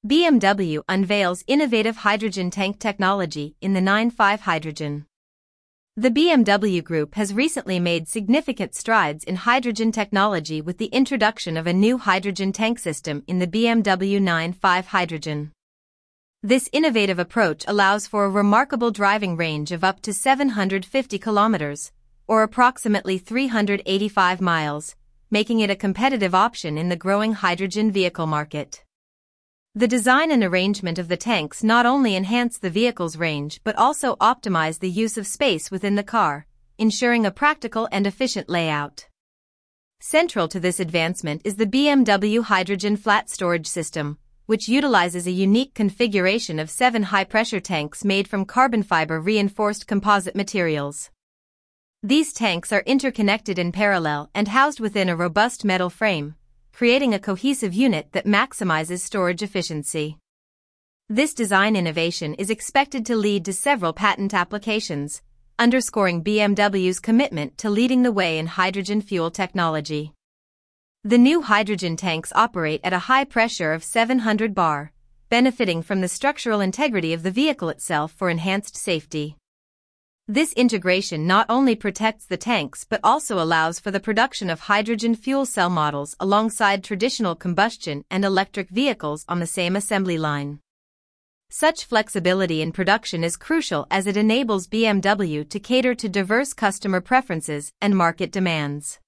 BMW unveils innovative hydrogen tank technology in the 9.5 Hydrogen. The BMW Group has recently made significant strides in hydrogen technology with the introduction of a new hydrogen tank system in the BMW 9.5 Hydrogen. This innovative approach allows for a remarkable driving range of up to 750 kilometers, or approximately 385 miles, making it a competitive option in the growing hydrogen vehicle market. The design and arrangement of the tanks not only enhance the vehicle's range but also optimize the use of space within the car, ensuring a practical and efficient layout. Central to this advancement is the BMW Hydrogen Flat Storage System, which utilizes a unique configuration of 7 high-pressure tanks made from carbon fiber reinforced composite materials. These tanks are interconnected in parallel and housed within a robust metal frame, creating a cohesive unit that maximizes storage efficiency. This design innovation is expected to lead to several patent applications, underscoring BMW's commitment to leading the way in hydrogen fuel technology. The new hydrogen tanks operate at a high pressure of 700 bar, benefiting from the structural integrity of the vehicle itself for enhanced safety. This integration not only protects the tanks but also allows for the production of hydrogen fuel cell models alongside traditional combustion and electric vehicles on the same assembly line. Such flexibility in production is crucial as it enables BMW to cater to diverse customer preferences and market demands.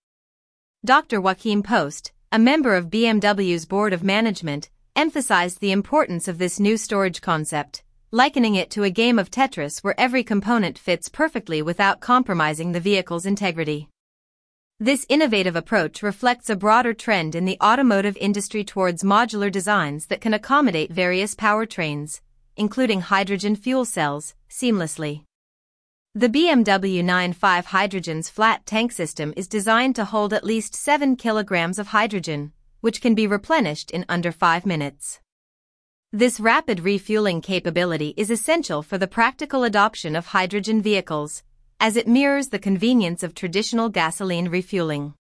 Dr. Joachim Post, a member of BMW's board of management, emphasized the importance of this new storage concept, likening it to a game of Tetris where every component fits perfectly without compromising the vehicle's integrity. This innovative approach reflects a broader trend in the automotive industry towards modular designs that can accommodate various powertrains, including hydrogen fuel cells, seamlessly. The BMW 9.5 Hydrogen's flat tank system is designed to hold at least 7 kilograms of hydrogen, which can be replenished in under 5 minutes. This rapid refueling capability is essential for the practical adoption of hydrogen vehicles, as it mirrors the convenience of traditional gasoline refueling.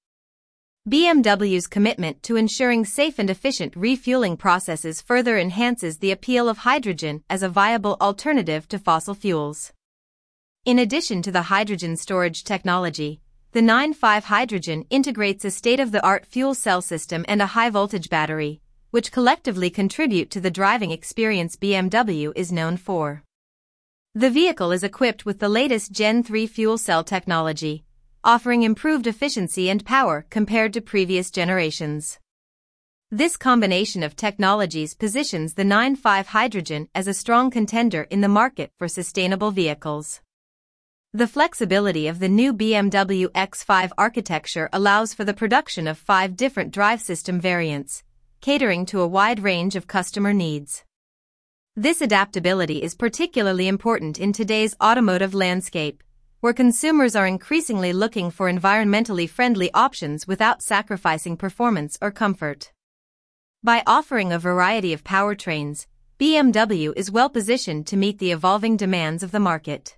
BMW's commitment to ensuring safe and efficient refueling processes further enhances the appeal of hydrogen as a viable alternative to fossil fuels. In addition to the hydrogen storage technology, the 9.5 Hydrogen integrates a state-of-the-art fuel cell system and a high-voltage battery, which collectively contribute to the driving experience BMW is known for. The vehicle is equipped with the latest Gen 3 fuel cell technology, offering improved efficiency and power compared to previous generations. This combination of technologies positions the 9.5 Hydrogen as a strong contender in the market for sustainable vehicles. The flexibility of the new BMW X5 architecture allows for the production of 5 different drive system variants, catering to a wide range of customer needs. This adaptability is particularly important in today's automotive landscape, where consumers are increasingly looking for environmentally friendly options without sacrificing performance or comfort. By offering a variety of powertrains, BMW is well positioned to meet the evolving demands of the market.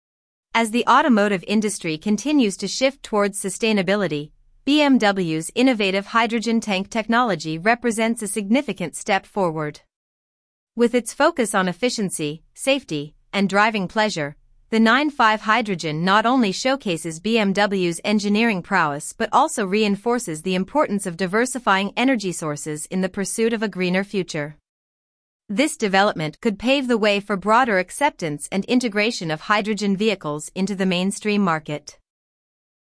As the automotive industry continues to shift towards sustainability, BMW's innovative hydrogen tank technology represents a significant step forward. With its focus on efficiency, safety, and driving pleasure, the 9.5 Hydrogen not only showcases BMW's engineering prowess but also reinforces the importance of diversifying energy sources in the pursuit of a greener future. This development could pave the way for broader acceptance and integration of hydrogen vehicles into the mainstream market.